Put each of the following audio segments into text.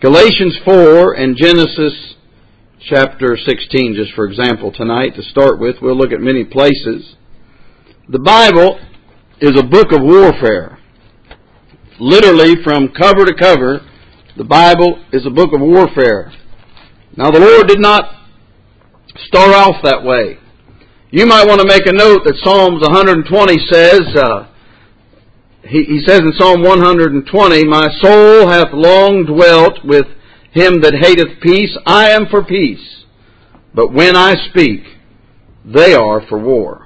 Galatians 4 and Genesis chapter 16, just for example, tonight to start with. We'll look at many places. The Bible is a book of warfare. Literally, from cover to cover, the Bible is a book of warfare. Now, the Lord did not start off that way. You might want to make a note that Psalms 120 says, He says in Psalm 120, "My soul hath long dwelt with him that hateth peace. I am for peace, but when I speak, they are for war."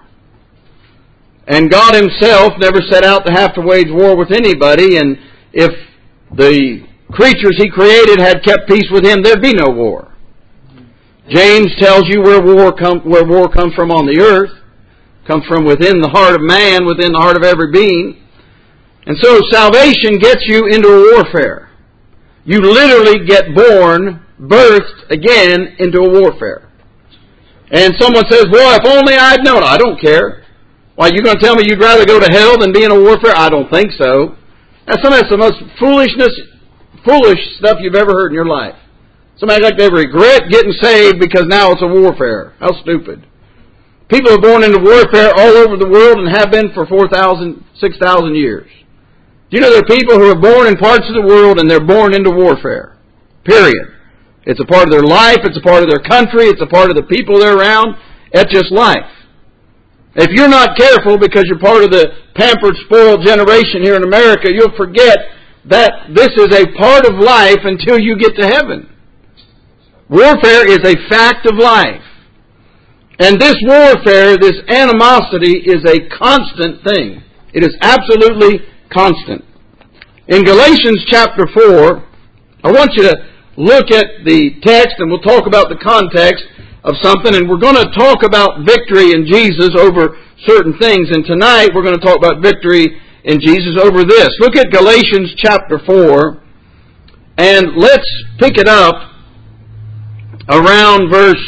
And God Himself never set out to have to wage war with anybody, and if the creatures He created had kept peace with Him, there'd be no war. James tells you where war comes from on the earth. Comes from within the heart of man, within the heart of every being. And so salvation gets you into a warfare. You literally get born, birthed again into a warfare. And someone says, "Well, if only I'd known." I don't care. Why, you're going to tell me you'd rather go to hell than be in a warfare? I don't think so. That's the most foolish stuff you've ever heard in your life. Somebody like they regret getting saved because now it's a warfare. How stupid. People are born into warfare all over the world and have been for 4,000, 6,000 years. Do you know there are people who are born in parts of the world and they're born into warfare? Period. It's a part of their life. It's a part of their country. It's a part of the people they're around. It's just life. If you're not careful because you're part of the pampered, spoiled generation here in America, you'll forget that this is a part of life until you get to heaven. Warfare is a fact of life. And this warfare, this animosity, is a constant thing. It is absolutely constant. In Galatians chapter 4, I want you to look at the text and we'll talk about the context of something, and we're going to talk about victory in Jesus over certain things, and tonight we're going to talk about victory in Jesus over this. Look at Galatians chapter 4, and let's pick it up around verse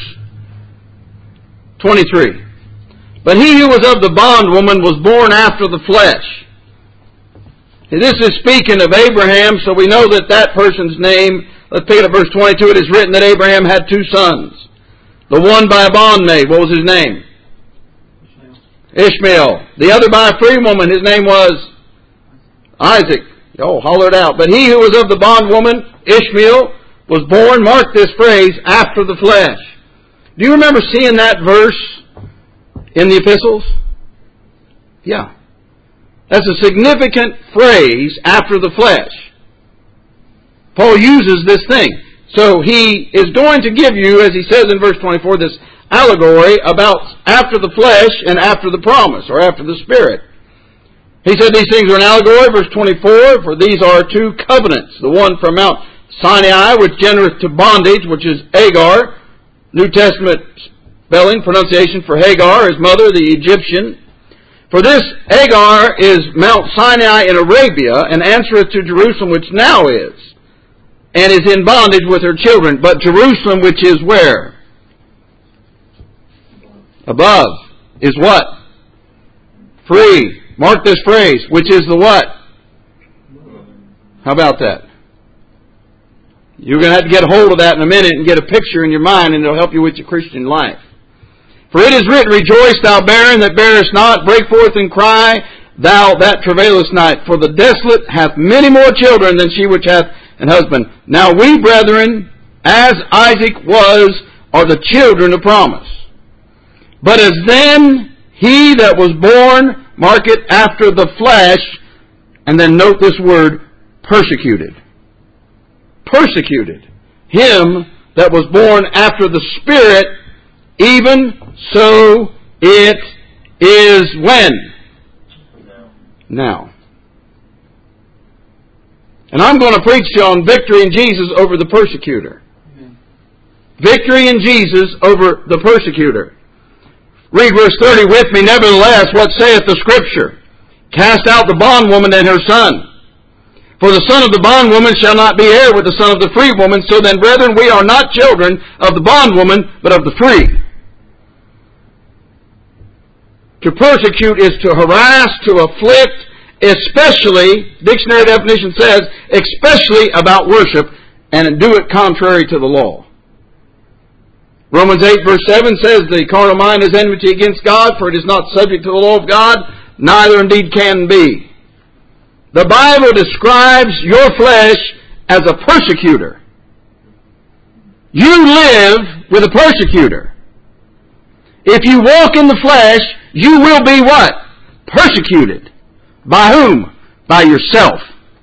23. "But he who was of the bondwoman was born after the flesh." And this is speaking of Abraham, so we know that person's name, let's pick it up verse 22, it is written that Abraham had two sons. The one by a bondmaid, what was his name? Ishmael. The other by a free woman, his name was Isaac. Oh, holler it out. "But he who was of the bondwoman, Ishmael, was born," mark this phrase, "after the flesh." Do you remember seeing that verse in the epistles? Yeah. That's a significant phrase, "after the flesh." Paul uses this thing. So he is going to give you, as he says in verse 24, this allegory about after the flesh and after the promise, or after the Spirit. He said these things are an allegory, verse 24, "For these are two covenants, the one from Mount Sinai, which genereth to bondage," which is Hagar. New Testament spelling, pronunciation for Hagar, his mother, the Egyptian. "For this Hagar is Mount Sinai in Arabia, and answereth to Jerusalem, which now is, and is in bondage with her children. But Jerusalem, which is where? Above, is what? Free." Mark this phrase, which is the what? How about that? You're going to have to get a hold of that in a minute and get a picture in your mind, and it'll help you with your Christian life. "For it is written, Rejoice, thou barren that bearest not, break forth and cry, thou that travailest not. For the desolate hath many more children than she which hath an husband. Now we, brethren, as Isaac was, are the children of promise. But as then he that was born," mark it, "after the flesh," and then note this word, "persecuted." Persecuted him that was born after the Spirit, even so it is when? Now. And I'm going to preach to you on victory in Jesus over the persecutor. Victory in Jesus over the persecutor. Read verse 30 with me. "Nevertheless, what saith the Scripture? Cast out the bondwoman and her son. For the son of the bondwoman shall not be heir with the son of the free woman. So then, brethren, we are not children of the bondwoman, but of the free." To persecute is to harass, to afflict, especially, dictionary definition says, especially about worship, and do it contrary to the law. Romans 8 verse 7 says, the carnal mind is enmity against God, for it is not subject to the law of God, neither indeed can be. The Bible describes your flesh as a persecutor. You live with a persecutor. If you walk in the flesh, you will be what? Persecuted. By whom? By yourself.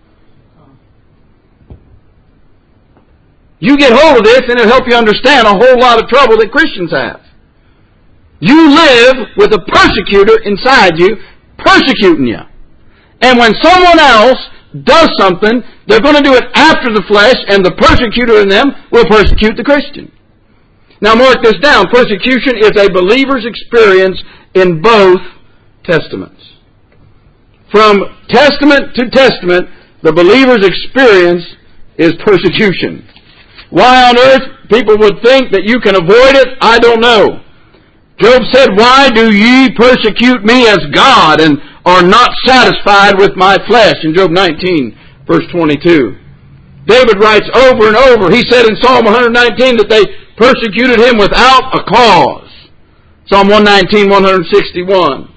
You get hold of this and it'll help you understand a whole lot of trouble that Christians have. You live with a persecutor inside you, persecuting you. And when someone else does something, they're going to do it after the flesh, and the persecutor in them will persecute the Christian. Now mark this down. Persecution is a believer's experience in both testaments. From testament to testament, the believer's experience is persecution. Why on earth people would think that you can avoid it, I don't know. Job said, why do ye persecute me as God, and are not satisfied with my flesh? In Job 19, verse 22. David writes over and over, he said in Psalm 119 that they persecuted him without a cause. Psalm 119, 161.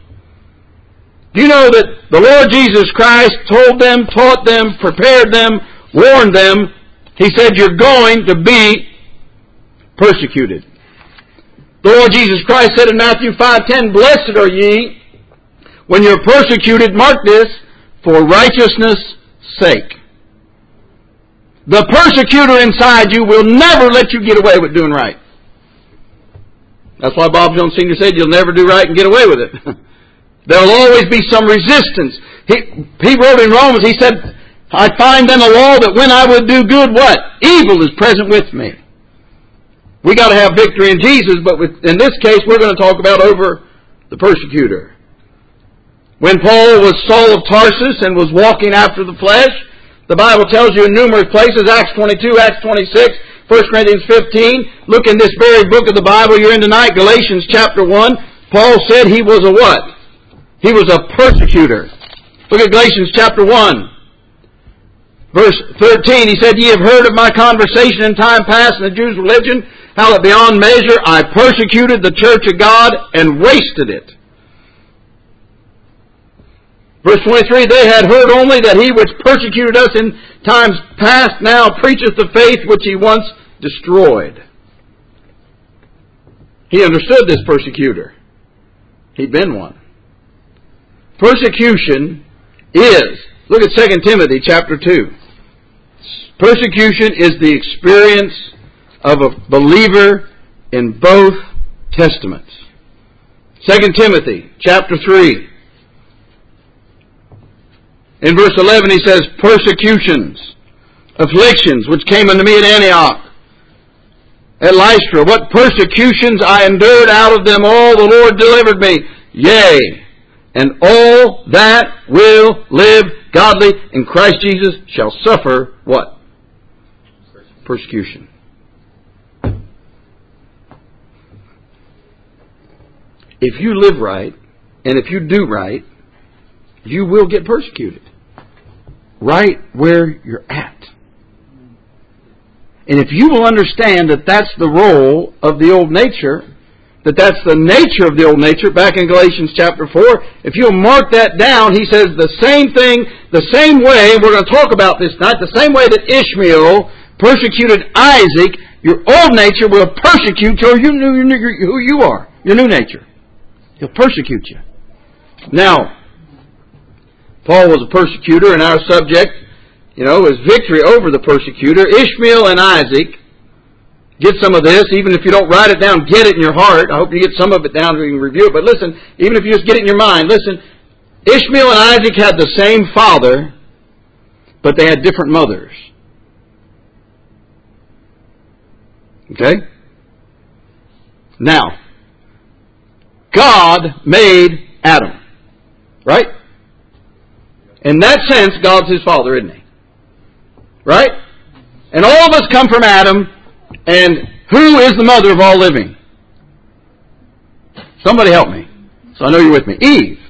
Do you know that the Lord Jesus Christ told them, taught them, prepared them, warned them? He said, you're going to be persecuted. The Lord Jesus Christ said in Matthew 5:10, blessed are ye when you're persecuted, mark this, for righteousness' sake. The persecutor inside you will never let you get away with doing right. That's why Bob Jones Sr. said you'll never do right and get away with it. There'll always be some resistance. He wrote in Romans, he said, I find then a law that when I would do good, what? Evil is present with me. We got to have victory in Jesus, but in this case we're going to talk about over the persecutor. When Paul was Saul of Tarsus and was walking after the flesh, the Bible tells you in numerous places, Acts 22, Acts 26, 1 Corinthians 15, look in this very book of the Bible you're in tonight, Galatians chapter 1, Paul said he was a what? He was a persecutor. Look at Galatians chapter 1. Verse 13, he said, ye have heard of my conversation in time past in the Jews' religion, how that beyond measure I persecuted the church of God and wasted it. Verse 23, they had heard only that he which persecuted us in times past now preacheth the faith which he once destroyed. He understood this persecutor. He'd been one. Persecution is, look at 2 Timothy chapter 2. Persecution is the experience of a believer in both testaments. 2 Timothy chapter 3. In verse 11 he says, persecutions, afflictions, which came unto me at Antioch, at Lystra. What persecutions I endured, out of them all the Lord delivered me. Yea, and all that will live godly in Christ Jesus shall suffer what? Persecution. If you live right, and if you do right, you will get persecuted. Right where you're at. And if you will understand that that's the role of the old nature, that that's the nature of the old nature, back in Galatians chapter 4, if you'll mark that down, he says the same thing, the same way, we're going to talk about this tonight, the same way that Ishmael persecuted Isaac, your old nature will persecute who you are, your new nature. He'll persecute you. Now, Paul was a persecutor, and our subject, is victory over the persecutor. Ishmael and Isaac, get some of this, even if you don't write it down, get it in your heart. I hope you get some of it down so you can review it. But listen, even if you just get it in your mind, listen, Ishmael and Isaac had the same father, but they had different mothers. Okay? Now, God made Adam. Right? In that sense, God's his father, isn't he? Right? And all of us come from Adam, and who is the mother of all living? Somebody help me. So I know you're with me. Eve.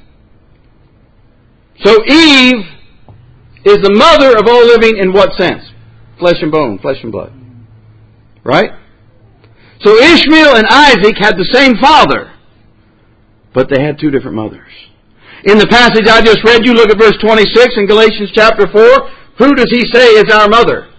So Eve is the mother of all living in what sense? Flesh and bone, flesh and blood. Right? So Ishmael and Isaac had the same father, but they had two different mothers. In the passage I just read you, look at verse 26 in Galatians chapter 4. Who does he say is our mother?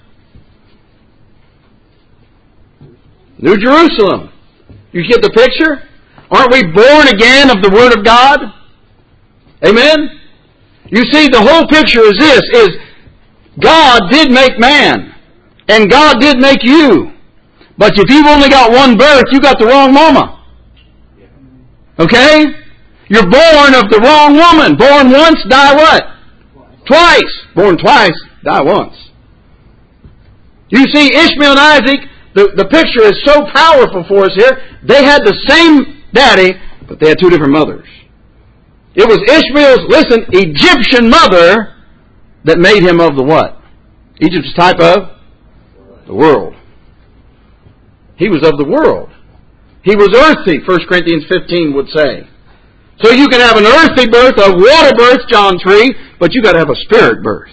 New Jerusalem. You get the picture? Aren't we born again of the Word of God? Amen? You see, the whole picture is this, is God did make man, and God did make you. But if you've only got one birth, you got the wrong mama. Okay? You're born of the wrong woman. Born once, die what? Twice. Born twice, die once. You see, Ishmael and Isaac, the picture is so powerful for us here. They had the same daddy, but they had two different mothers. It was Ishmael's, listen, Egyptian mother that made him of the what? Egypt's type of? The world. He was of the world. He was earthy, 1 Corinthians 15 would say. So you can have an earthly birth, a water birth, John 3, but you got to have a spirit birth.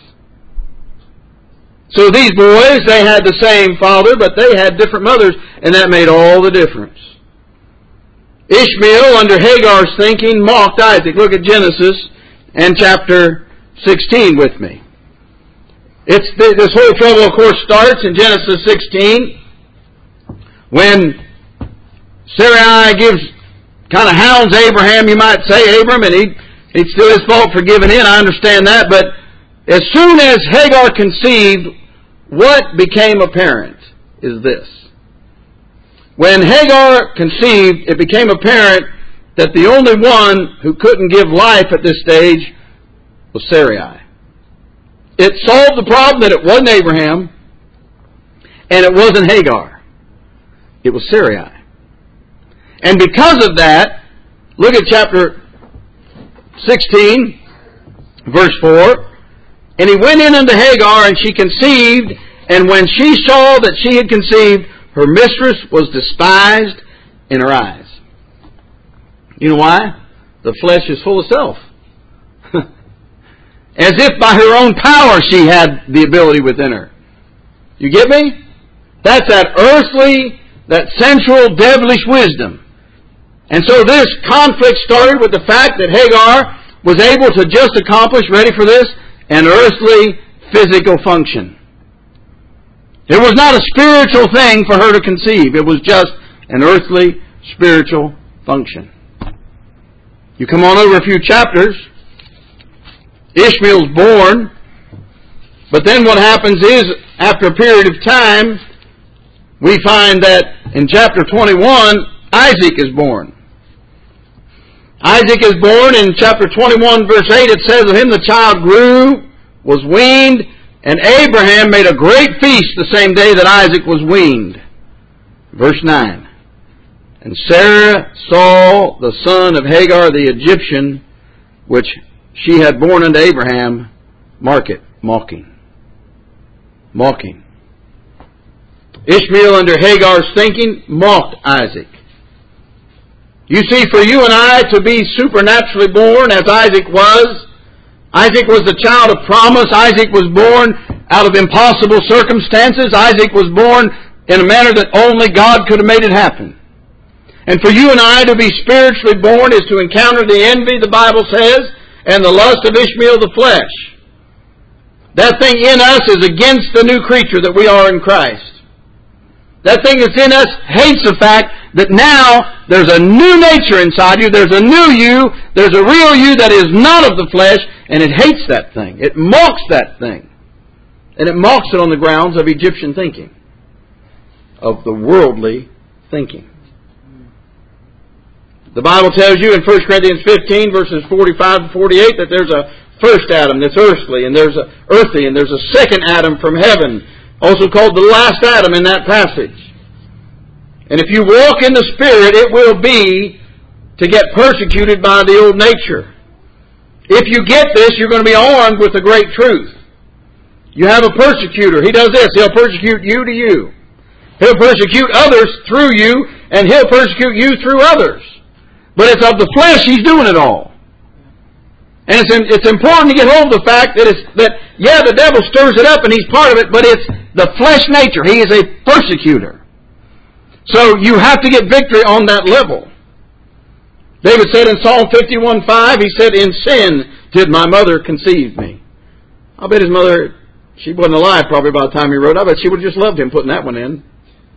So these boys, they had the same father, but they had different mothers, and that made all the difference. Ishmael, under Hagar's thinking, mocked Isaac. Look at Genesis and chapter 16 with me. This whole trouble, of course, starts in Genesis 16 when Sarai kind of hounds Abraham, you might say, Abram, and it's still his fault for giving in. I understand that, but as soon as Hagar conceived, what became apparent is this. When Hagar conceived, it became apparent that the only one who couldn't give life at this stage was Sarai. It solved the problem that it wasn't Abraham and it wasn't Hagar. It was Sarai. And because of that, look at chapter 16, verse 4. And he went in unto Hagar, and she conceived, and when she saw that she had conceived, her mistress was despised in her eyes. You know why? The flesh is full of self. As if by her own power she had the ability within her. You get me? That's that earthly, that sensual, devilish wisdom. And so this conflict started with the fact that Hagar was able to just accomplish, ready for this, an earthly, physical function. It was not a spiritual thing for her to conceive. It was just an earthly, spiritual function. You come on over a few chapters. Ishmael's born. But then what happens is, after a period of time, we find that in chapter 21, Isaac is born. Isaac is born in chapter 21, verse 8. It says, of him the child grew, was weaned, and Abraham made a great feast the same day that Isaac was weaned. Verse 9. And Sarah saw the son of Hagar the Egyptian, which she had born unto Abraham, mocking. Mocking. Ishmael, under Hagar's thinking, mocked Isaac. You see, for you and I to be supernaturally born as Isaac was the child of promise. Isaac was born out of impossible circumstances. Isaac was born in a manner that only God could have made it happen. And for you and I to be spiritually born is to encounter the envy, the Bible says, and the lust of Ishmael the flesh. That thing in us is against the new creature that we are in Christ. That thing that's in us hates the fact that now there's a new nature inside you, there's a new you, there's a real you that is not of the flesh, and it hates that thing. It mocks that thing. And it mocks it on the grounds of Egyptian thinking, of the worldly thinking. The Bible tells you in 1 Corinthians 15, verses 45 and 48, that there's a first Adam that's earthly, and there's a second Adam from heaven, also called the last Adam in that passage. And if you walk in the Spirit, it will be to get persecuted by the old nature. If you get this, you're going to be armed with the great truth. You have a persecutor. He does this. He'll persecute you to you. He'll persecute others through you, and he'll persecute you through others. But it's of the flesh he's doing it all. And it's important to get hold of the fact that the devil stirs it up and he's part of it, but it's The flesh nature. He is a persecutor. So you have to get victory on that level. David said in Psalm 51:5, he said, in sin did my mother conceive me. I bet his mother, she wasn't alive probably by the time he wrote. I bet she would have just loved him putting that one in.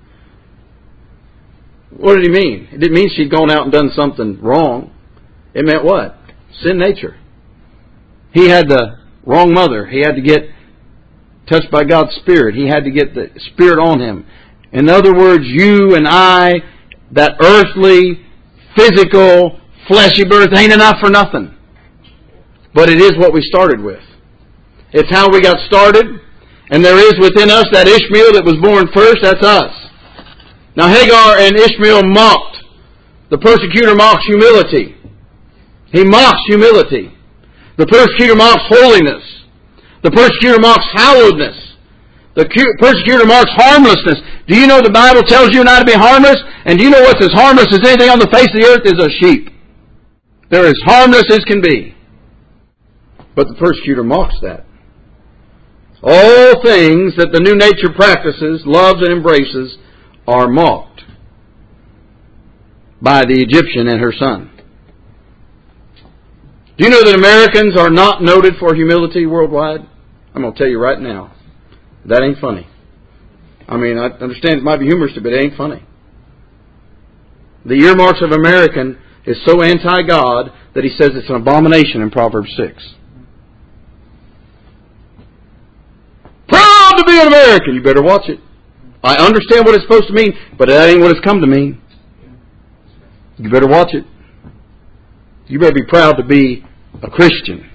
What did he mean? It didn't mean she'd gone out and done something wrong. It meant what? Sin nature. He had the wrong mother. He had to get touched by God's Spirit. He had to get the Spirit on him. In other words, you and I, that earthly, physical, fleshy birth ain't enough for nothing. But it is what we started with. It's how we got started. And there is within us that Ishmael that was born first. That's us. Now Hagar and Ishmael mocked. The persecutor mocks humility. He mocks humility. The persecutor mocks holiness. The persecutor mocks hallowedness. The persecutor mocks harmlessness. Do you know the Bible tells you not to be harmless? And do you know what's as harmless as anything on the face of the earth is a sheep? They're as harmless as can be. But the persecutor mocks that. All things that the new nature practices, loves, and embraces are mocked by the Egyptian and her son. Do you know that Americans are not noted for humility worldwide? I'm going to tell you right now. That ain't funny. I mean, I understand it might be humorous, but it ain't funny. The earmarks of American is so anti-God that he says it's an abomination in Proverbs 6. Proud to be an American. You better watch it. I understand what it's supposed to mean, but that ain't what it's come to mean. You better watch it. You better be proud to be a Christian.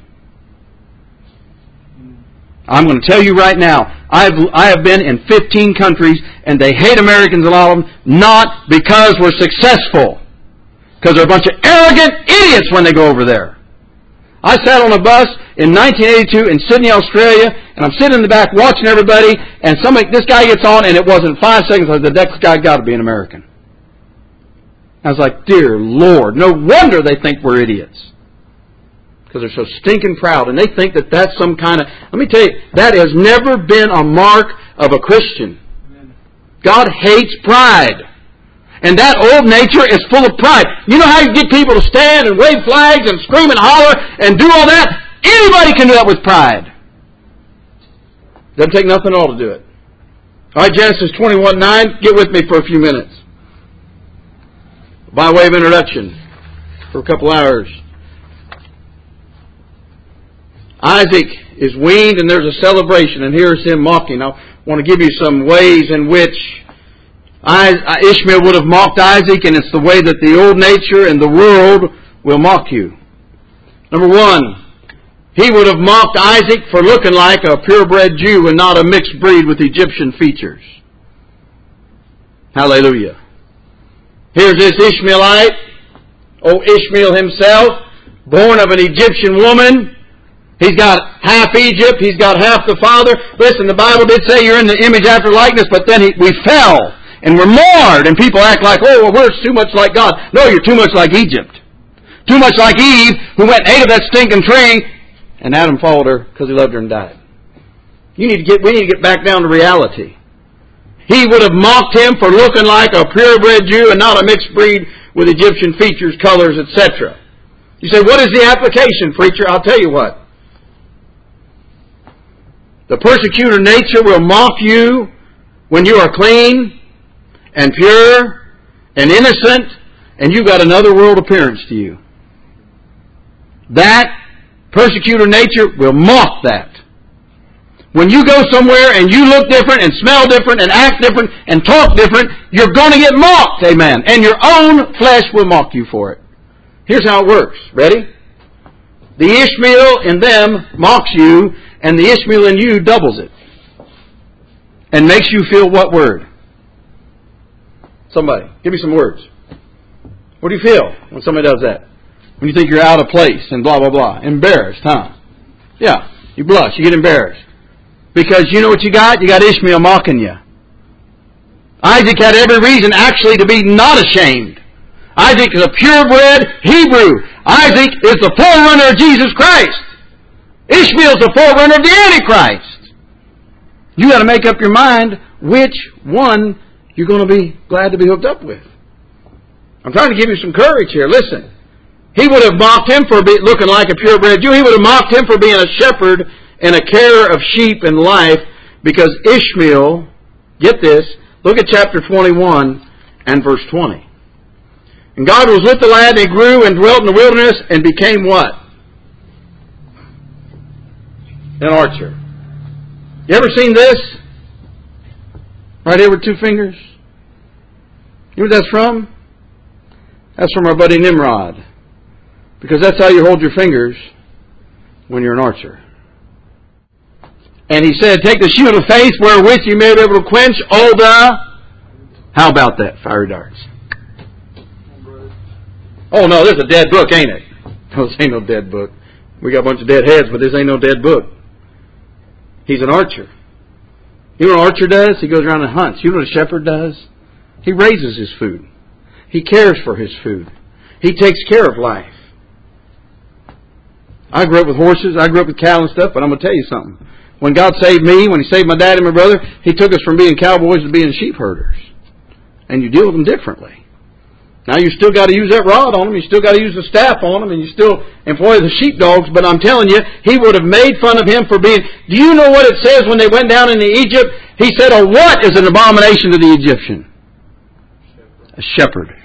I'm going to tell you right now, I have been in 15 countries, and they hate Americans, a lot of them, not because we're successful. Because they're a bunch of arrogant idiots when they go over there. I sat on a bus in 1982 in Sydney, Australia, and I'm sitting in the back watching everybody, and this guy gets on, and it wasn't 5 seconds, I said, the next guy got to be an American. I was like, dear Lord, no wonder they think we're idiots. Because they're so stinking proud, and they think that that's some kind of... Let me tell you, that has never been a mark of a Christian. God hates pride. And that old nature is full of pride. You know how you get people to stand and wave flags and scream and holler and do all that? Anybody can do that with pride. Doesn't take nothing at all to do it. All right, Genesis 21:9. Get with me for a few minutes. By way of introduction, for a couple hours. Isaac is weaned and there's a celebration, and here's him mocking. I want to give you some ways in which Ishmael would have mocked Isaac, and it's the way that the old nature and the world will mock you. Number one, he would have mocked Isaac for looking like a purebred Jew and not a mixed breed with Egyptian features. Hallelujah. Here's this Ishmaelite, Ishmael himself, born of an Egyptian woman. He's got half Egypt, he's got half the father. Listen, the Bible did say you're in the image after likeness, but then we fell. And we're marred, and people act like, oh, well, we're too much like God. No, you're too much like Egypt. Too much like Eve, who went and ate of that stinking tree, and Adam followed her because he loved her and died. We need to get back down to reality. He would have mocked him for looking like a purebred Jew and not a mixed breed with Egyptian features, colors, etc. You say, what is the application, preacher? I'll tell you what. The persecutor nature will mock you when you are clean and pure and innocent, and you've got another world appearance to you. That persecutor nature will mock that. When you go somewhere and you look different and smell different and act different and talk different, you're going to get mocked, amen. And your own flesh will mock you for it. Here's how it works. Ready? The Ishmael in them mocks you, and the Ishmael in you doubles it. And makes you feel what word? Somebody, give me some words. What do you feel when somebody does that? When you think you're out of place and blah, blah, blah. Embarrassed, huh? Yeah, you blush, you get embarrassed. Because you know what you got? You got Ishmael mocking you. Isaac had every reason actually to be not ashamed. Isaac is a purebred Hebrew. Isaac is the forerunner of Jesus Christ. Ishmael is the forerunner of the Antichrist. You got to make up your mind which one you're going to be glad to be hooked up with. I'm trying to give you some courage here. Listen. He would have mocked him for looking like a purebred Jew. He would have mocked him for being a shepherd and a carer of sheep in life, because Ishmael, get this, look at chapter 21 and verse 20. And God was with the lad, and he grew and dwelt in the wilderness and became what? An archer. You ever seen this? Right here with two fingers. You know what that's from? That's from our buddy Nimrod. Because that's how you hold your fingers when you're an archer. And he said, take the shield of faith wherewith you may be able to quench all the... How about that? Fiery darts. Oh no, this is a dead book, ain't it? No, this ain't no dead book. We got a bunch of dead heads, but this ain't no dead book. He's an archer. You know what an archer does? He goes around and hunts. You know what a shepherd does? He raises his food. He cares for his food. He takes care of life. I grew up with horses. I grew up with cattle and stuff, but I'm going to tell you something. When God saved me, when He saved my dad and my brother, He took us from being cowboys to being sheep herders. And you deal with them differently. Now you still got to use that rod on them. You still got to use the staff on them. And you still employ the sheepdogs. But I'm telling you, He would have made fun of him for being... Do you know what it says when they went down into Egypt? He said, "A what is an abomination to the Egyptian?" A shepherd.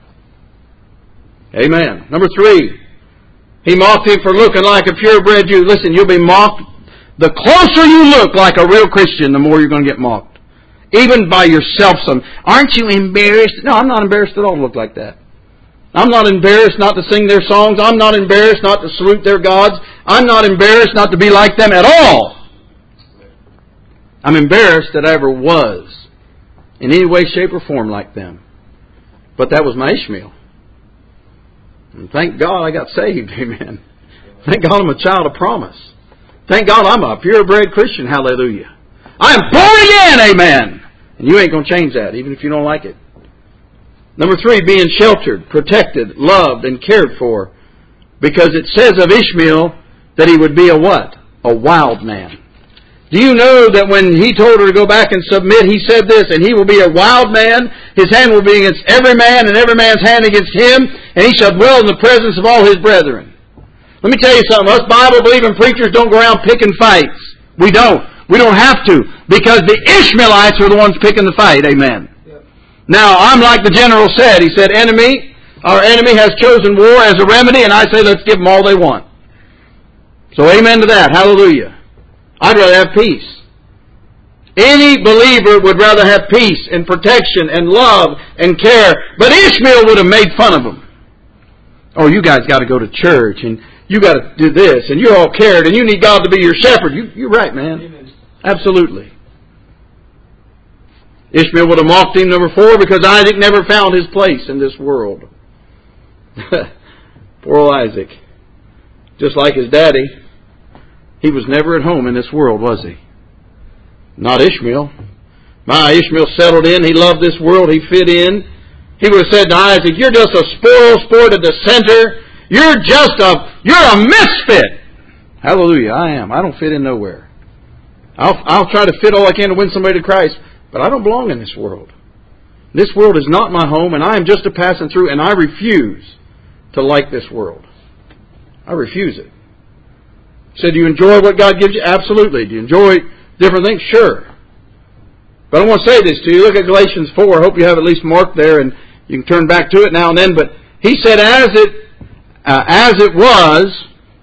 Amen. Number 3. He mocked him for looking like a purebred Jew. Listen, you'll be mocked. The closer you look like a real Christian, the more you're going to get mocked. Even by yourself. Aren't you embarrassed? No, I'm not embarrassed at all to look like that. I'm not embarrassed not to sing their songs. I'm not embarrassed not to salute their gods. I'm not embarrassed not to be like them at all. I'm embarrassed that I ever was in any way, shape, or form like them. But that was my Ishmael. And thank God I got saved. Amen. Thank God I'm a child of promise. Thank God I'm a purebred Christian. Hallelujah. I'm born again. Amen. And you ain't going to change that, even if you don't like it. Number 3, being sheltered, protected, loved, and cared for. Because it says of Ishmael that he would be a what? A wild man. Do you know that when he told her to go back and submit, he said this, and he will be a wild man, his hand will be against every man, and every man's hand against him, and he shall dwell in the presence of all his brethren. Let me tell you something, us Bible-believing preachers don't go around picking fights. We don't. We don't have to, because the Ishmaelites are the ones picking the fight. Amen. Yep. Now, I'm like the general said. He said, our enemy has chosen war as a remedy, and I say let's give them all they want. So amen to that. Hallelujah. I'd rather have peace. Any believer would rather have peace and protection and love and care. But Ishmael would have made fun of them. Oh, you guys got to go to church, and you got to do this, and you're all cared, and you need God to be your shepherd. You're right, man. Amen. Absolutely. Ishmael would have mocked him, number 4, because Isaac never found his place in this world. Poor old Isaac. Just like his daddy. He was never at home in this world, was he? Not Ishmael. My Ishmael settled in. He loved this world. He fit in. He would have said to Isaac, "You're just a spoil sport at the center. You're a misfit." Hallelujah, I am. I don't fit in nowhere. I'll try to fit all I can to win somebody to Christ, but I don't belong in this world. This world is not my home, and I am just a passing through, and I refuse to like this world. I refuse it. So do you enjoy what God gives you? Absolutely. Do you enjoy different things? Sure. But I want to say this to you. Look at Galatians 4. I hope you have at least marked there, and you can turn back to it now and then. But he said, as it was,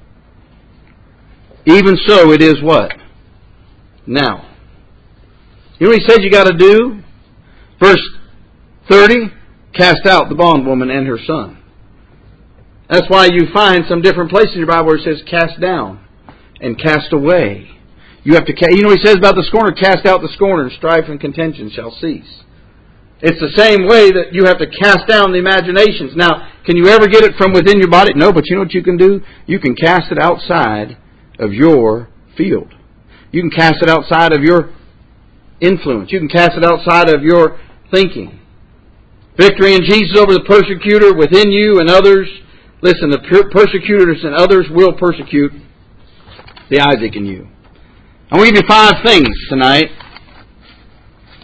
even so it is what? Now. You know what he said you got to do? Verse 30, cast out the bondwoman and her son. That's why you find some different places in your Bible where it says cast down and cast away. You have to, you know what he says about the scorner? Cast out the scorner, and strife and contention shall cease. It's the same way that you have to cast down the imaginations. Now, can you ever get it from within your body? No, but you know what you can do? You can cast it outside of your field. You can cast it outside of your influence. You can cast it outside of your thinking. Victory in Jesus over the persecutor within you and others. Listen, the persecutors and others will persecute the Isaac in you. I'm going to give you 5 things tonight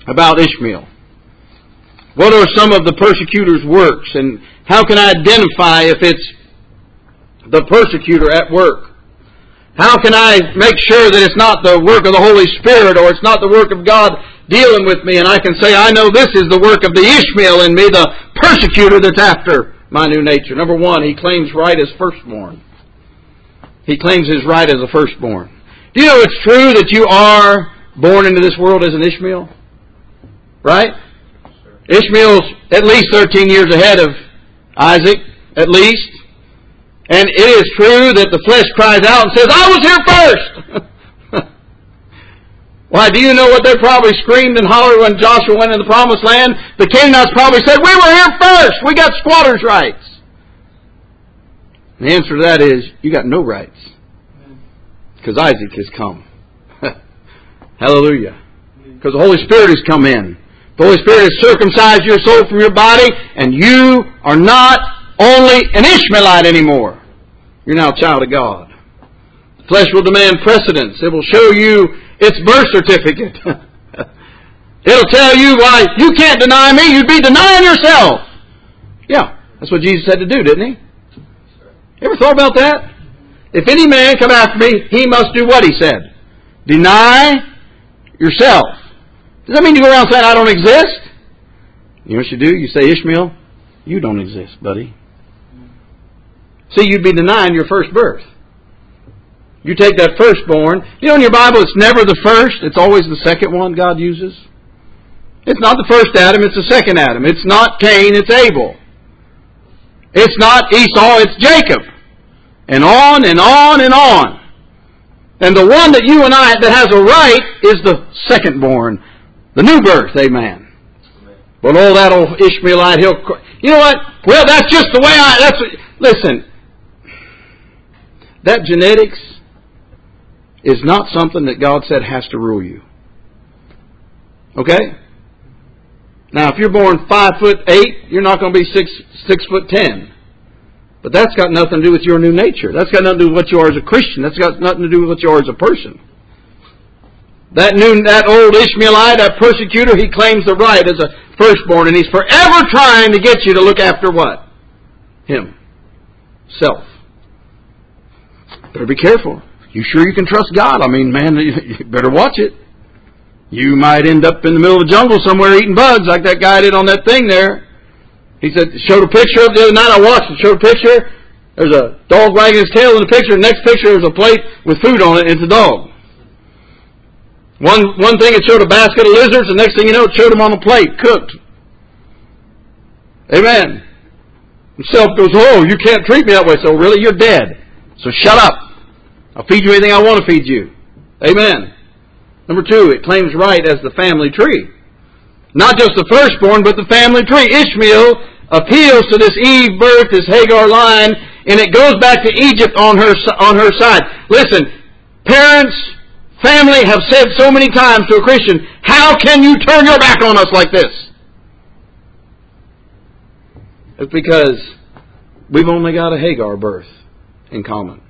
about Ishmael? What are some of the persecutor's works? And how can I identify if it's the persecutor at work? How can I make sure that it's not the work of the Holy Spirit or it's not the work of God dealing with me, and I can say, I know this is the work of the Ishmael in me, the persecutor that's after my new nature. Number one, he claims right as firstborn. He claims his right as a firstborn. Do you know it's true that you are born into this world as an Ishmael? Right? Ishmael's at least 13 years ahead of Isaac, at least. And it is true that the flesh cries out and says, I was here first! Why, do you know what they probably screamed and hollered when Joshua went in the promised land? The Canaanites probably said, we were here first! We got squatters' rights! And the answer to that is, you got no rights. Because Isaac has come. Hallelujah. Because the Holy Spirit has come in. The Holy Spirit has circumcised your soul from your body, and you are not only an Ishmaelite anymore. You're now a child of God. The flesh will demand precedence. It will show you its birth certificate. It'll tell you why you can't deny me. You'd be denying yourself. Yeah, that's what Jesus had to do, didn't he? You ever thought about that? If any man come after me, he must do what he said. Deny yourself. Does that mean you go around saying, I don't exist? You know what you do? You say, Ishmael, you don't exist, buddy. See, you'd be denying your first birth. You take that firstborn. You know, in your Bible, it's never the first. It's always the second one God uses. It's not the first Adam, it's the second Adam. It's not Cain, it's Abel. It's not Esau, it's Jacob. And on and on and on. And the one that you and I, that has a right, is the secondborn. The new birth, amen. But oh, that old Ishmaelite, you know what? Well, that's just the way listen. That genetics is not something that God said has to rule you. Okay? Now, if you're born 5'8", you're not going to be 6'10". But that's got nothing to do with your new nature. That's got nothing to do with what you are as a Christian. That's got nothing to do with what you are as a person. That old Ishmaelite, that persecutor, he claims the right as a firstborn, and he's forever trying to get you to look after what? Him. Self. Better be careful. You sure you can trust God? I mean, man, you better watch it. You might end up in the middle of the jungle somewhere eating bugs like that guy did on that thing there. He said, showed a picture of the other night. I watched it. Showed a picture. There's a dog wagging his tail in the picture. The next picture, there's a plate with food on it. It's a dog. One thing, it showed a basket of lizards. The next thing you know, it showed them on the plate, cooked. Amen. Himself goes, oh, you can't treat me that way. So really, you're dead. So shut up. I'll feed you anything I want to feed you. Amen. Number two, it claims right as the family tree. Not just the firstborn, but the family tree. Ishmael appeals to this Eve birth, this Hagar line, and it goes back to Egypt on her side. Listen, parents, family have said so many times to a Christian, how can you turn your back on us like this? It's because we've only got a Hagar birth in common.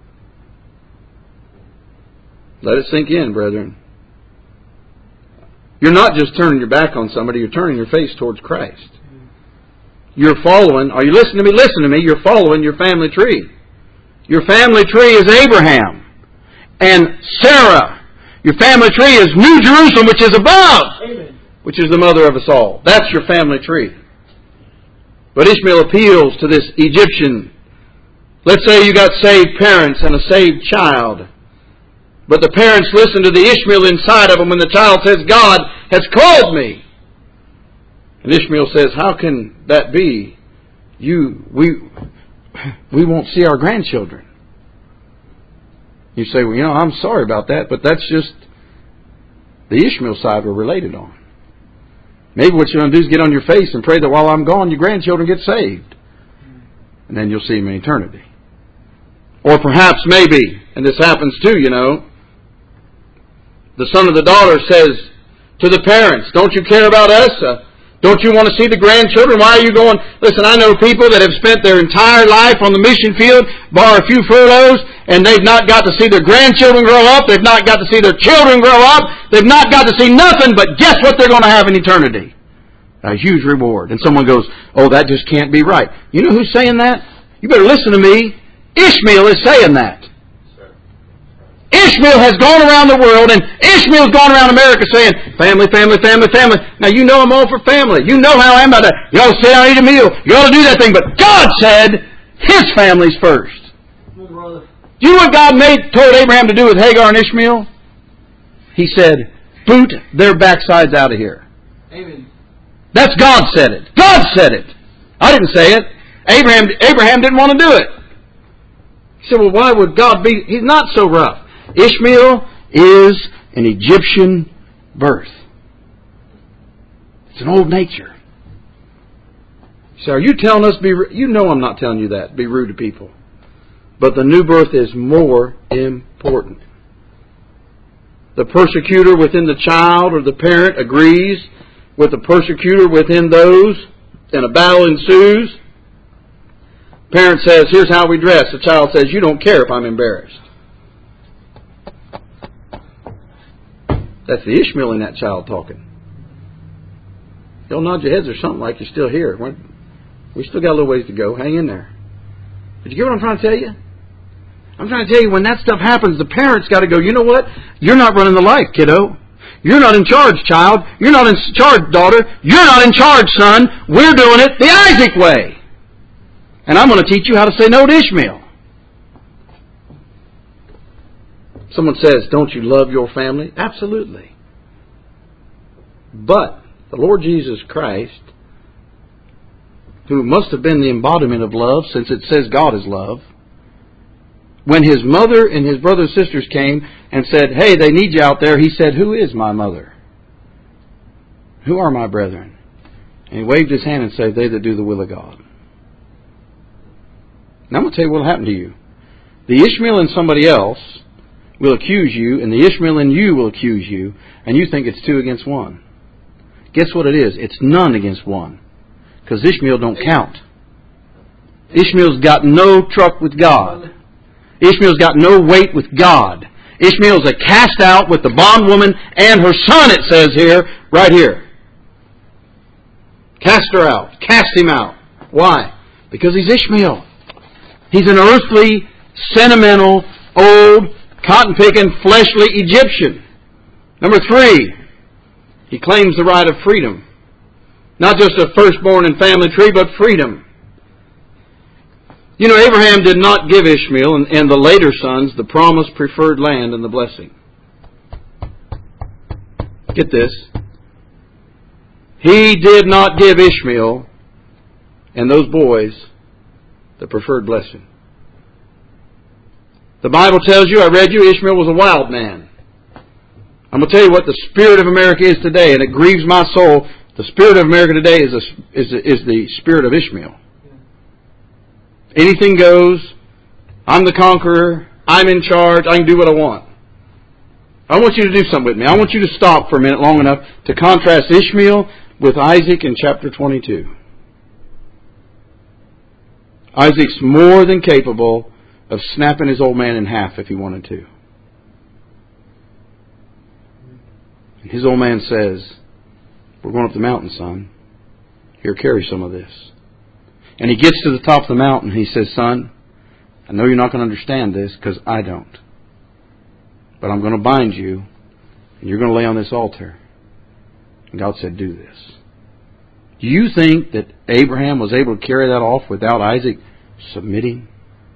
Let it sink in, brethren. You're not just turning your back on somebody, you're turning your face towards Christ. You're following, are you listening to me? Listen to me, you're following your family tree. Your family tree is Abraham and Sarah. Your family tree is New Jerusalem, which is above, amen, which is the mother of us all. That's your family tree. But Ishmael appeals to this Egyptian. Let's say you got saved parents and a saved child. But the parents listen to the Ishmael inside of them when the child says, God has called me. And Ishmael says, how can that be? We won't see our grandchildren. You say, well, I'm sorry about that, but that's just the Ishmael side we're related on. Maybe what you're going to do is get on your face and pray that while I'm gone, your grandchildren get saved. And then you'll see them in eternity. Or perhaps maybe, and this happens too, the son or the daughter says to the parents, don't you care about us? Don't you want to see the grandchildren? Why are you going? Listen, I know people that have spent their entire life on the mission field, bar a few furloughs, and they've not got to see their grandchildren grow up. They've not got to see their children grow up. They've not got to see nothing, but guess what they're going to have in eternity? A huge reward. And someone goes, oh, that just can't be right. You know who's saying that? You better listen to me. Ishmael is saying that. Ishmael has gone around the world, and Ishmael's gone around America saying, family, family, family, family. Now, you know I'm all for family. You know how I am about that. You ought to sit down and eat a meal. You ought to do that thing. But God said His family's first. Do you know what God told Abraham to do with Hagar and Ishmael? He said, boot their backsides out of here. Amen. That's God said it. God said it. I didn't say it. Abraham didn't want to do it. He said, well, why would God be? He's not so rough. Ishmael is an Egyptian birth. It's an old nature. So are you telling us you know I'm not telling you that. Be rude to people. But the new birth is more important. The persecutor within the child or the parent agrees with the persecutor within those, and a battle ensues. Parent says, here's how we dress. The child says, you don't care if I'm embarrassed. That's the Ishmael in that child talking. You'll nod your heads or something like you're still here. We still got a little ways to go. Hang in there. Did you get what I'm trying to tell you? I'm trying to tell you, when that stuff happens, the parents got to go, you know what? You're not running the life, kiddo. You're not in charge, child. You're not in charge, daughter. You're not in charge, son. We're doing it the Isaac way. And I'm going to teach you how to say no to Ishmael. Someone says, don't you love your family? Absolutely. But the Lord Jesus Christ, who must have been the embodiment of love, since it says God is love, when His mother and His brothers and sisters came and said, hey, they need you out there, He said, who is my mother? Who are my brethren? And He waved His hand and said, they that do the will of God. Now I'm going to tell you what will happen to you. The Ishmael and somebody else will accuse you, and the Ishmael in you will accuse you, and you think it's 2 against 1. Guess what it is? It's none against 1. Because Ishmael don't count. Ishmael's got no truck with God. Ishmael's got no weight with God. Ishmael's a cast out with the bondwoman and her son, it says here, right here. Cast her out. Cast him out. Why? Because he's Ishmael. He's an earthly, sentimental, old, cotton-picking, fleshly Egyptian. Number 3, he claims the right of freedom. Not just a firstborn and family tree, but freedom. You know, Abraham did not give Ishmael and the later sons the promised preferred land and the blessing. Get this. He did not give Ishmael and those boys the preferred blessing. The Bible tells you, I read you, Ishmael was a wild man. I'm going to tell you what the spirit of America is today, and it grieves my soul. The spirit of America today is the spirit of Ishmael. Anything goes. I'm the conqueror. I'm in charge. I can do what I want. I want you to do something with me. I want you to stop for a minute long enough to contrast Ishmael with Isaac in chapter 22. Isaac's more than capable of snapping his old man in half if he wanted to. And his old man says, we're going up the mountain, son. Here, carry some of this. And he gets to the top of the mountain. He says, son, I know you're not going to understand this because I don't. But I'm going to bind you and you're going to lay on this altar. And God said, do this. Do you think that Abraham was able to carry that off without Isaac submitting?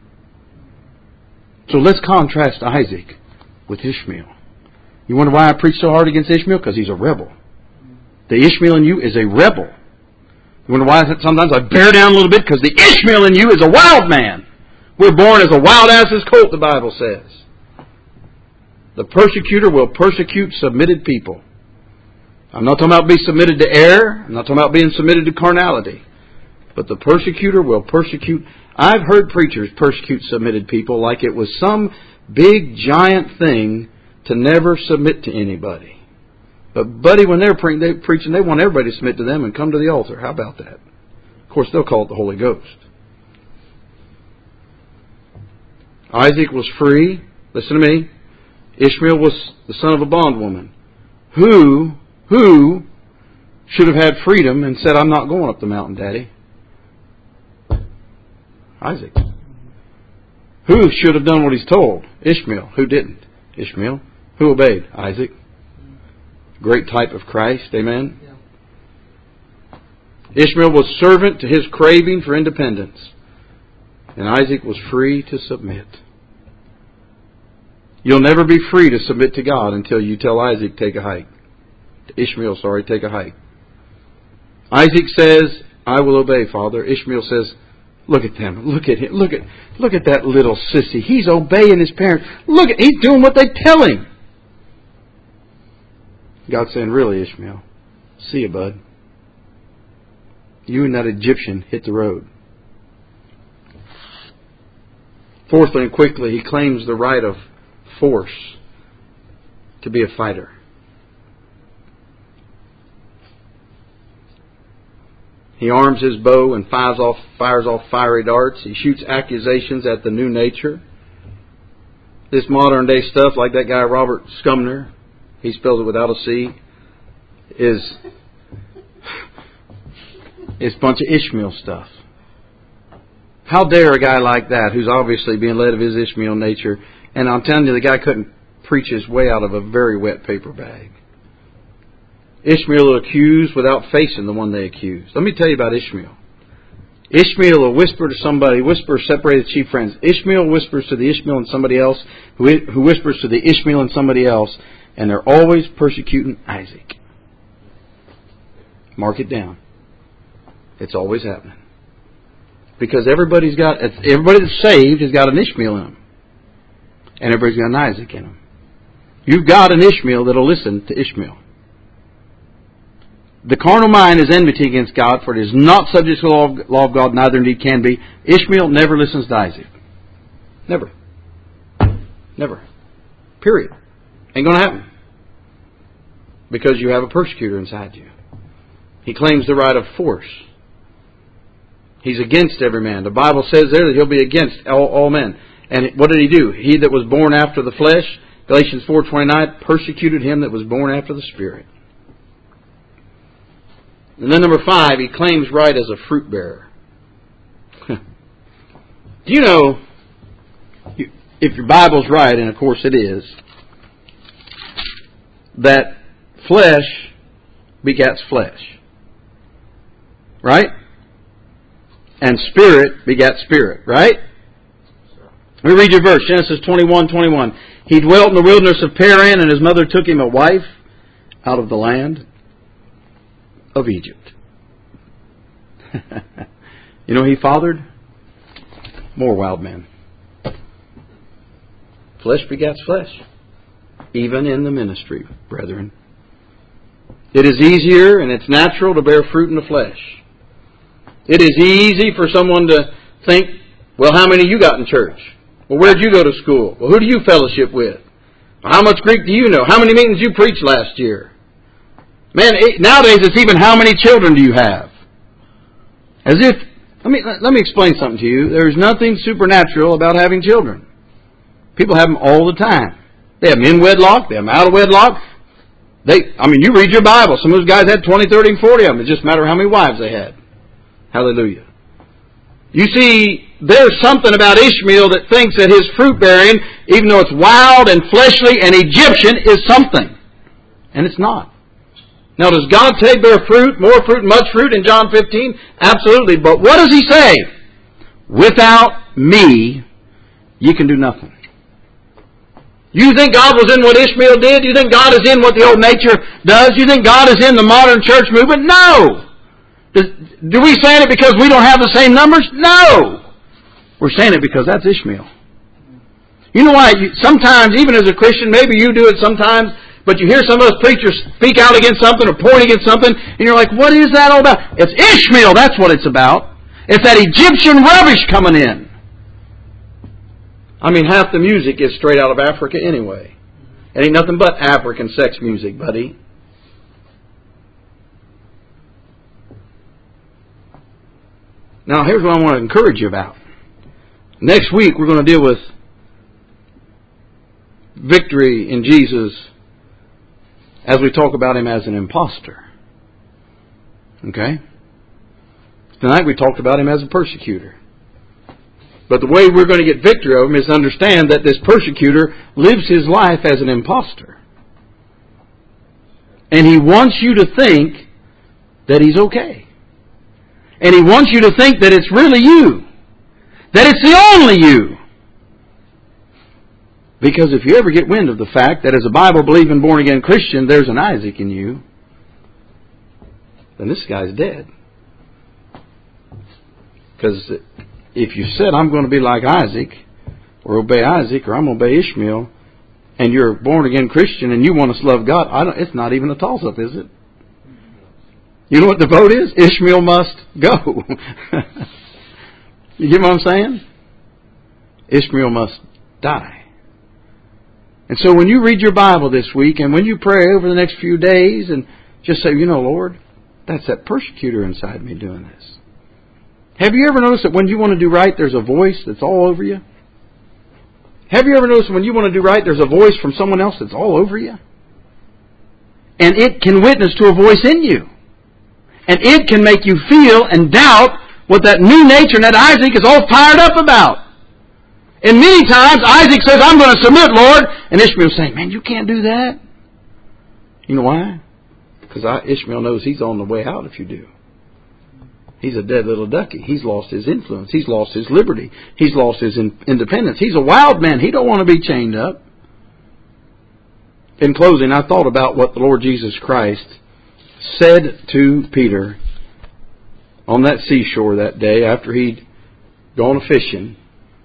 So let's contrast Isaac with Ishmael. You wonder why I preach so hard against Ishmael? Because he's a rebel. The Ishmael in you is a rebel. You wonder why sometimes I bear down a little bit? Because the Ishmael in you is a wild man. We're born as a wild ass's colt, the Bible says. The persecutor will persecute submitted people. I'm not talking about being submitted to error. I'm not talking about being submitted to carnality. But the persecutor will persecute. I've heard preachers persecute submitted people like it was some big giant thing to never submit to anybody. But, buddy, when they're preaching, they want everybody to submit to them and come to the altar. How about that? Of course, they'll call it the Holy Ghost. Isaac was free. Listen to me. Ishmael was the son of a bondwoman. Who should have had freedom and said, I'm not going up the mountain, Daddy? Isaac. Who should have done what he's told? Ishmael. Who didn't? Ishmael. Who obeyed? Isaac. Great type of Christ. Amen. Yeah. Ishmael was servant to his craving for independence. And Isaac was free to submit. You'll never be free to submit to God until you tell Isaac, take a hike. Ishmael, take a hike. Isaac says, I will obey, Father. Ishmael says, look at them. Look at him. Look at that little sissy. He's obeying his parents. He's doing what they tell him. God's saying, really, Ishmael? See you, bud. You and that Egyptian hit the road. Fourthly and quickly, he claims the right of force to be a fighter. He arms his bow and fires off fiery darts. He shoots accusations at the new nature. This modern day stuff, like that guy Robert Scumner, he spells it without a C, is a bunch of Ishmael stuff. How dare a guy like that, who's obviously being led of his Ishmael nature, and I'm telling you, the guy couldn't preach his way out of a very wet paper bag. Ishmael will accuse without facing the one they accuse. Let me tell you about Ishmael. Ishmael will whisper to somebody, separate the chief friends. Ishmael whispers to the Ishmael and somebody else, who whispers to the Ishmael and somebody else, and they're always persecuting Isaac. Mark it down. It's always happening. Because everybody that's saved has got an Ishmael in them. And everybody's got an Isaac in them. You've got an Ishmael that'll listen to Ishmael. The carnal mind is enmity against God, for it is not subject to the law of God, neither indeed can be. Ishmael never listens to Isaac. Never. Never. Period. Ain't going to happen. Because you have a persecutor inside you. He claims the right of force. He's against every man. The Bible says there that he'll be against all men. And what did he do? He that was born after the flesh, Galatians 4:29, persecuted him that was born after the Spirit. And then number 5, he claims right as a fruit bearer. Do you know, if your Bible's right, and of course it is, that flesh begets flesh. Right? And spirit begets spirit. Right? Let me read your verse. Genesis 21:21. He dwelt in the wilderness of Paran, and his mother took him a wife out of the land of Egypt. You know he fathered? More wild men. Flesh begets flesh. Even in the ministry, brethren. It is easier and it's natural to bear fruit in the flesh. It is easy for someone to think, well, how many you got in church? Well, where'd you go to school? Well, who do you fellowship with? Well, how much Greek do you know? How many meetings you preached last year? Man, nowadays it's even how many children do you have? As if, let me explain something to you. There's nothing supernatural about having children. People have them all the time. They have them in wedlock, they have them out of wedlock. You read your Bible. Some of those guys had 20, 30, and 40 of them. It's just a matter of how many wives they had. Hallelujah. You see, there's something about Ishmael that thinks that his fruit bearing, even though it's wild and fleshly and Egyptian, is something. And it's not. Now, does God say bear fruit, more fruit, much fruit in John 15? Absolutely. But what does He say? Without me, you can do nothing. You think God was in what Ishmael did? You think God is in what the old nature does? You think God is in the modern church movement? No! Do we say it because we don't have the same numbers? No! We're saying it because that's Ishmael. You know why? Sometimes, even as a Christian, maybe you do it sometimes, but you hear some of those preachers speak out against something or point against something, and you're like, what is that all about? It's Ishmael, that's what it's about. It's that Egyptian rubbish coming in. Half the music is straight out of Africa anyway. It ain't nothing but African sex music, buddy. Now, here's what I want to encourage you about. Next week, we're going to deal with victory in Jesus as we talk about Him as an imposter. Okay? Tonight we talked about Him as a persecutor. But the way we're going to get victory over Him is to understand that this persecutor lives his life as an imposter. And he wants you to think that he's okay. And he wants you to think that it's really you. That it's the only you. Because if you ever get wind of the fact that as a Bible-believing, born-again Christian, there's an Isaac in you, then this guy's dead. Because if you said, I'm going to be like Isaac, or obey Isaac, or I'm going to obey Ishmael, and you're a born-again Christian and you want us to love God, it's not even a toss-up, is it? You know what the vote is? Ishmael must go. You get what I'm saying? Ishmael must die. And so when you read your Bible this week, and when you pray over the next few days, and just say, Lord, that's that persecutor inside me doing this. Have you ever noticed that when you want to do right, there's a voice that's all over you? Have you ever noticed when you want to do right, there's a voice from someone else that's all over you? And it can witness to a voice in you. And it can make you feel and doubt what that new nature and that Isaac is all fired up about. And many times Isaac says, I'm going to submit, Lord. And Ishmael's saying, man, you can't do that. You know why? Because Ishmael knows he's on the way out if you do. He's a dead little ducky. He's lost his influence. He's lost his liberty. He's lost his independence. He's a wild man. He don't want to be chained up. In closing, I thought about what the Lord Jesus Christ said to Peter on that seashore that day after he'd gone fishing.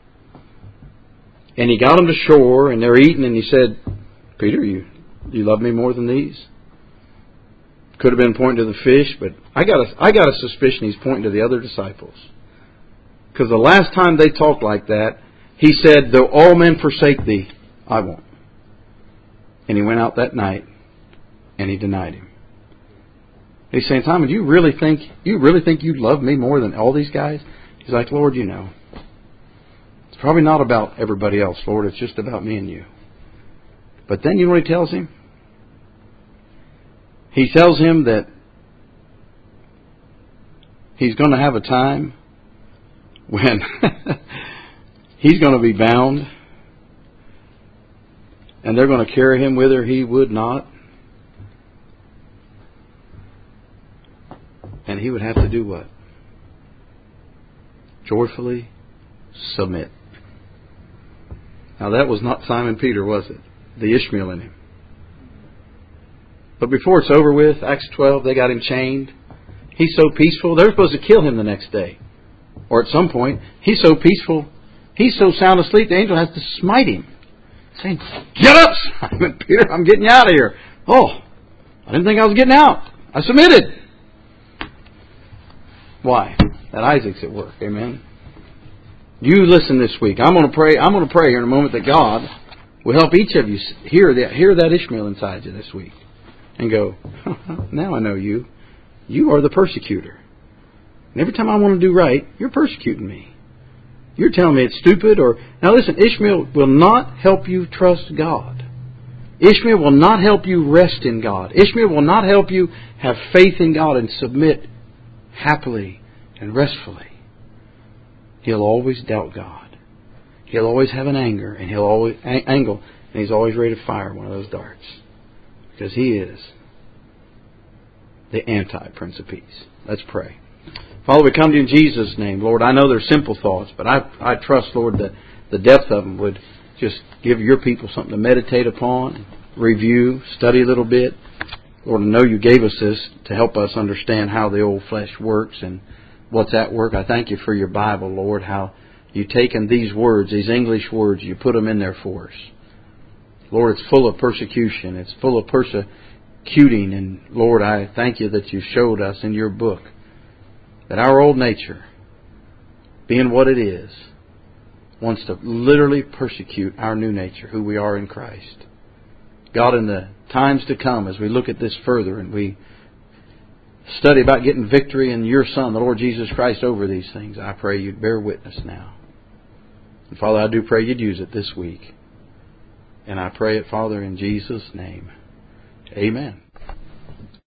And he got them to shore and they're eating and he said, Peter, you love me more than these? Could have been pointing to the fish, but I got a suspicion he's pointing to the other disciples. Because the last time they talked like that, he said, though all men forsake thee, I won't. And he went out that night and he denied him. He's saying, Simon, you really think you love me more than all these guys? He's like, Lord, it's probably not about everybody else, Lord. It's just about me and you. But then you know what he tells him? He tells him that he's going to have a time when he's going to be bound and they're going to carry him whither he would not. And he would have to do what? Joyfully submit. Now that was not Simon Peter, was it? The Ishmael in him. But before it's over with, Acts 12, they got him chained. He's so peaceful, they're supposed to kill him the next day. Or at some point, he's so peaceful, he's so sound asleep, the angel has to smite him. Saying, get up, Simon Peter, I'm getting you out of here. Oh, I didn't think I was getting out. I submitted. Why? That Isaac's at work. Amen. You listen this week. I'm going to pray here in a moment that God will help each of you hear that Ishmael inside you this week. And go, now I know you. You are the persecutor. And every time I want to do right, you're persecuting me. You're telling me it's stupid. Now listen, Ishmael will not help you trust God. Ishmael will not help you rest in God. Ishmael will not help you have faith in God and submit happily and restfully. He'll always doubt God. He'll always have an anger, and he'll always angle, and he's always ready to fire one of those darts. Because he is the anti-Prince of Peace. Let's pray. Father, we come to you in Jesus' name. Lord, I know they're simple thoughts, but I trust, Lord, that the depth of them would just give your people something to meditate upon, review, study a little bit. Lord, I know you gave us this to help us understand how the old flesh works and what's at work. I thank you for your Bible, Lord, how you've taken these words, these English words, you put them in there for us. Lord, it's full of persecution. It's full of persecuting. And Lord, I thank you that you showed us in your book that our old nature, being what it is, wants to literally persecute our new nature, who we are in Christ. God, in the times to come, as we look at this further and we study about getting victory in your Son, the Lord Jesus Christ, over these things. I pray you'd bear witness now. And Father, I do pray you'd use it this week. And I pray it, Father, in Jesus' name. Amen.